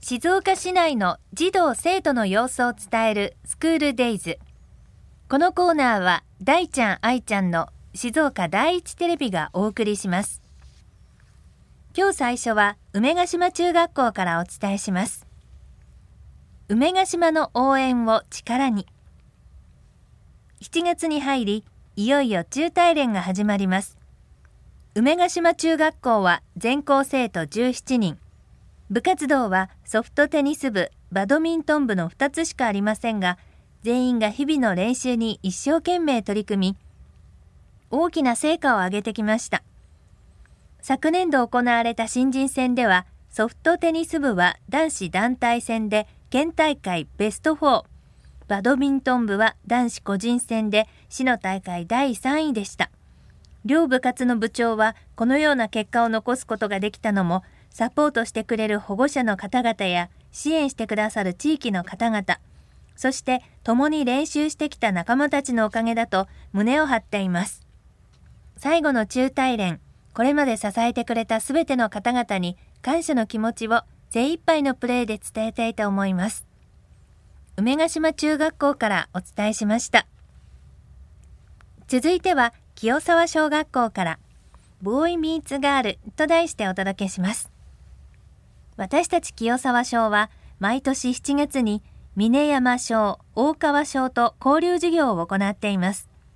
静岡市内の児童生徒の様子を伝えるスクールデイズ。このコーナーは大ちゃん愛ちゃんの静岡第一テレビがお送りします。今日最初は梅ヶ島中学校からお伝えします。梅ヶ島の応援を力に。7月に入り、いよいよ中大連が始まります。梅ヶ島中学校は全校生徒17人。部活動はソフトテニス部、バドミントン部の2つしかありませんが、全員が日々の練習に一生懸命取り組み、大きな成果を上げてきました。昨年度行われた新人戦では、ソフトテニス部は男子団体戦で県大会ベスト4、バドミントン部は男子個人戦で市の大会第3位でした。両部活の部長はこのような結果を残すことができたのも、サポートしてくれる保護者の方々や支援してくださる地域の方々、そして共に練習してきた仲間たちのおかげだと胸を張っています。最後の中大連、これまで支えてくれたすべての方々に感謝の気持ちを精一杯のプレーで伝えたいと思います。梅ヶ島中学校からお伝えしました。続いては清沢小学校からボーイミーツガールと題してお届けします。私たち清沢小は毎年7月に峰山小、大川小と交流授業を行っています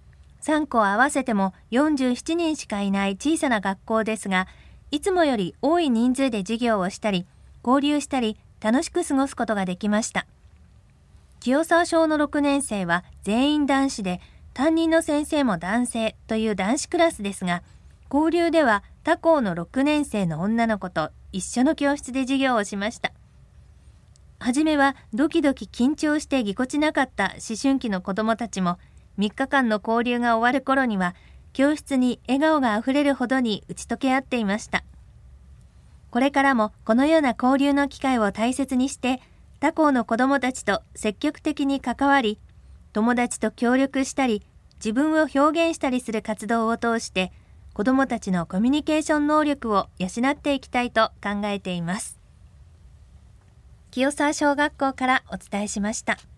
。3校合わせても47人しかいない小さな学校ですが、いつもより多い人数で授業をしたり、交流したり、楽しく過ごすことができました。清沢小の6年生は全員男子で、担任の先生も男性という男子クラスですが、交流では他校の6年生の女の子と一緒の教室で授業をしました。はじめはドキドキ緊張してぎこちなかった思春期の子どもたちも、3日間の交流が終わる頃には、教室に笑顔があふれるほどに打ち解け合っていました。これからもこのような交流の機会を大切にして、他校の子どもたちと積極的に関わり、友達と協力したり、自分を表現したりする活動を通して、子どもたちのコミュニケーション能力を養っていきたいと考えています。清沢小学校からお伝えしました。